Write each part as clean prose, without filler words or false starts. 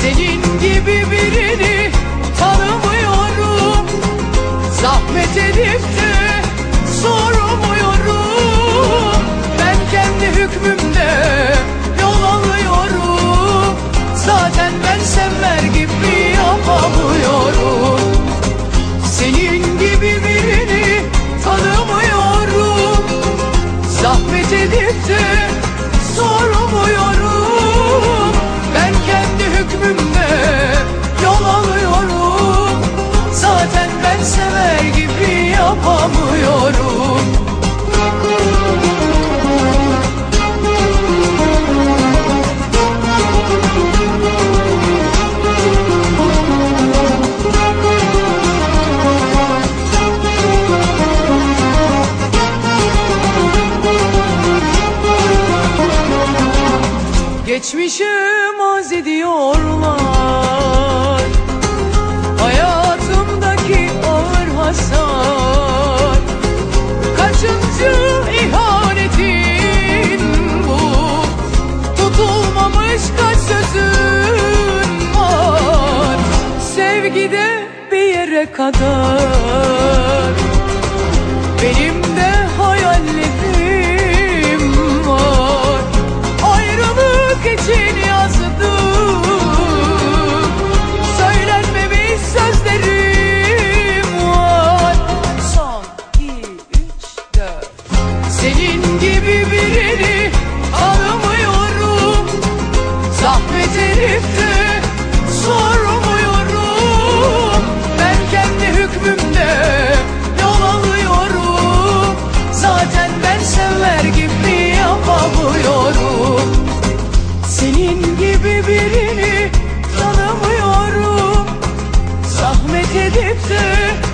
Senin gibi birini tanımıyorum. Zahmet edip de sormuyorum. Ben kendi hükmümde yol alıyorum. Zaten ben sever gibi yapamıyorum. Senin gibi birini tanımıyorum. Zahmet edip de sormuyorum. Ben kendi hükmümde yol alıyorum. Zaten ben sever gibi yapamıyorum. Geçmişe mazi diyorlar, hayatımdaki ağır hasar. Kaçıncı ihanetin bu? Tutulmamış kaç sözün var? Sevgide bir yere kadar benim de hayallerim var. Ayrılık için yazdım söylenmemiş sözlerim var. Son 2, 3, 4. Senin gibi birini tanımıyorum. Zahmet edip de sormuyorum. Ben kendi hükmümde yol alıyorum. Zaten ben sever gibi yapamıyorum. Senin gibi birini tanımıyorum. Zahmet edip de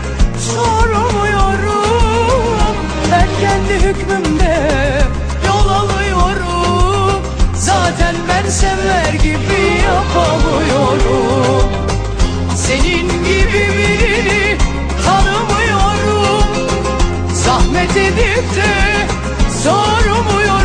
sormuyorum. Ben kendi hükmümde yol alıyorum. Zaten ben sever gibi yapamıyorum. Senin gibi birini tanımıyorum. Zahmet edip de sormuyorum.